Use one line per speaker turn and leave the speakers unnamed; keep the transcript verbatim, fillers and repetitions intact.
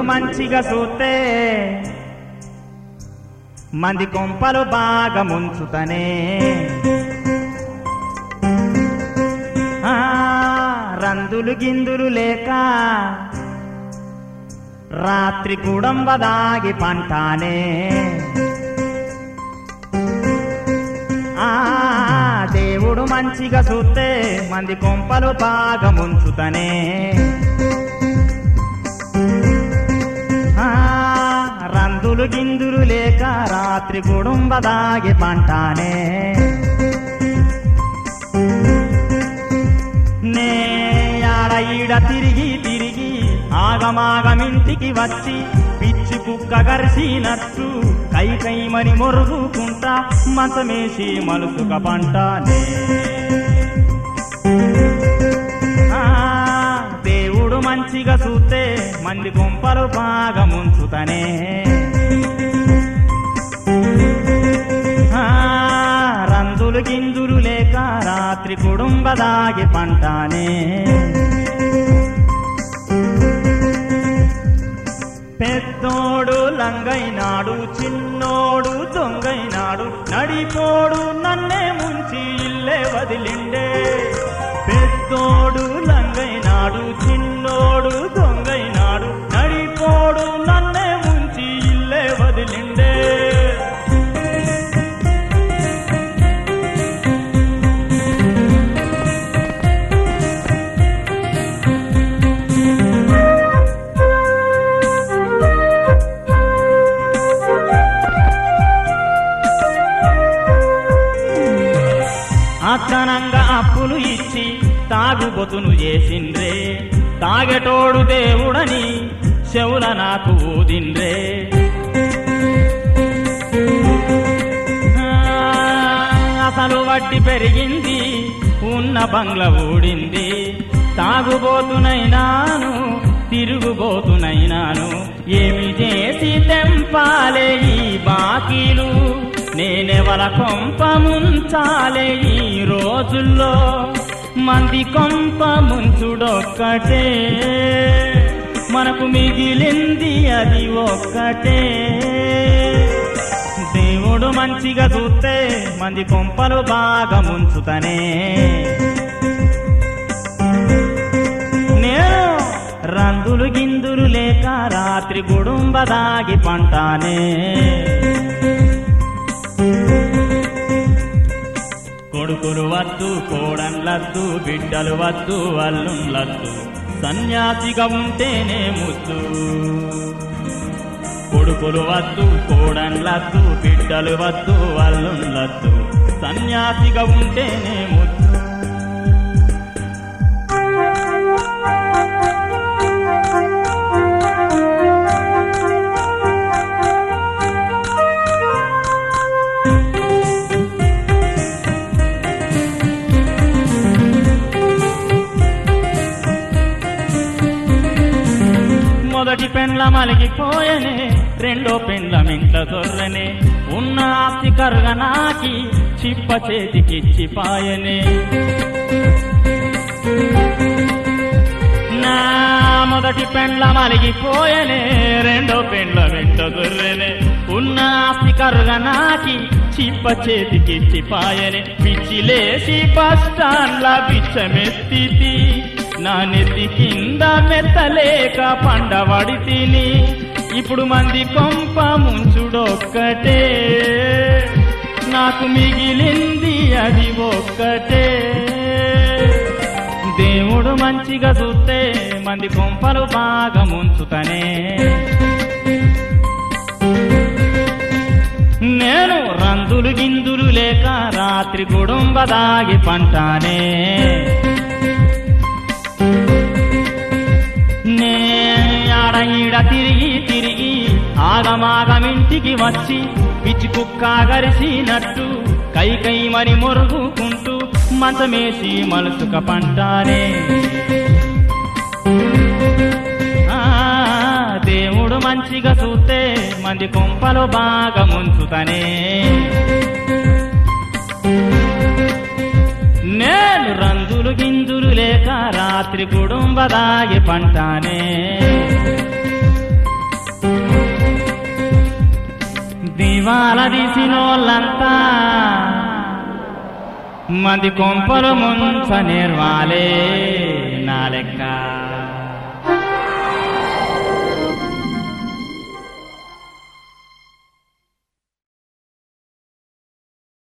మంచిగా చూస్తే మంది కొంపలు బాగా ముంచుతనే రందులు గిందులు లేక రాత్రి గుడంబ దాగి పంటానే ఆ దేవుడు మంచిగా చూస్తే మంది కొంపలు బాగా ముంచుతనే రందులు గిందులు లేక రాత్రి గుడుంబ దాగి పంటానే నే ఆడ ఈడ తిరిగి తిరిగి ఆగమాగమింటికి వచ్చి పిచ్చి కుక్క గరిసినట్టు కై కైమని మొరుగుకుంటా మంచమేసి మలుసుక పంటానే దేవుడు మంచిగా చూస్తే మంది కొంపలు బాగా ముంచుతనే రందులు గిందులు లేక రాత్రి కుడుంబ దాగి పంటానే పెద్దోడు లంగైనాడు చిన్నోడు దొంగైనాడు నడిపోడు నన్నే ముంచి ఇల్లే వదిలిండే పెద్దోడు లంగైనాడు చిన్నోడు దొంగైనాడు నడిపోడు నన్నే ముంచి ఇల్లే వదిలిండే అతనంగా అప్పులు ఇచ్చి తాగుబొతును చేసిండ్రే తాగెటోడు దేవుడని చెవుల నాకు ఊదిండ్రే అసలు వడ్డీ పెరిగింది ఉన్న బంగ్ల ఊడింది తాగుబోతునైనాను తిరుగుబోతునైనాను ఏమి చేసి తెంపాలే ఈ బాకీలు నేనెవల కొంప ముంచాలే ఈ రోజుల్లో మంది కొంప ముంచుడొక్కటే మనకు మిగిలింది అది ఒక్కటే దేవుడు మంచిగా చూస్తే మంది కొంపలు బాగా ముంచుతనే నేను రందులు గిందులు లేక రాత్రి గుడుంబ దాగి పంటానే కొడుకులు వద్దు కోడన్లద్దు బిడ్డలు వద్దు అల్లుళ్ళద్దు సన్యాసిగా ఉంటేనే ముద్దు కొడుకులు వద్దు కోడన్లద్దు బిడ్డలు వద్దు అల్లుళ్ళద్దు సన్యాసిగా ఉంటేనే ముద్దు మొదటి పెండ్ల మలిగిపోయనే రెండో పెండ్ల మింట దొర్రనే ఉన్న ఆస్తి కరుగనాకి చిప్ప చేతికిచ్చిపాయనే నా మొదటి పెండ్ల మలిగిపోయనే రెండో పెండ్ల మింట దొర్రనే ఉన్న ఆస్తి కరుగనాకి చిప్ప చేతికిచ్చిపాయనే పిచ్చిలేసి బస్ స్టాండ్ల బిచ్చమెత్తి నా నెత్తి కింద మెత్తలేక పండవడి తిని ఇప్పుడు మంది కొంప ముంచుడొక్కటే నాకు మిగిలింది అది ఒక్కటే దేవుడు మంచిగా చూస్తే మంది కొంపలు బాగా ముంచుతనే నేను రందులు గిందులు లేక రాత్రి గుడుంబ దాగి పంటానే నే ఆడ ఈడ తిరిగి తిరిగి ఆగమాగమింటికి వచ్చి పిచ్చి కుక్క గరిసినట్టు కై కై మరి మొరుగుకుంటూ మంచమేసి మలుసుక పంటానే దేవుడు మంచిగా చూస్తే మంది కొంపలు బాగా ముంచుతనే నేను రందులు గిందులు లేక రాత్రి కుడుంబ దాగి పంటానే దివాల తీసినోళ్ళంతా మంది కొంపలు ముంచ నేర్వాలే నా లెక్క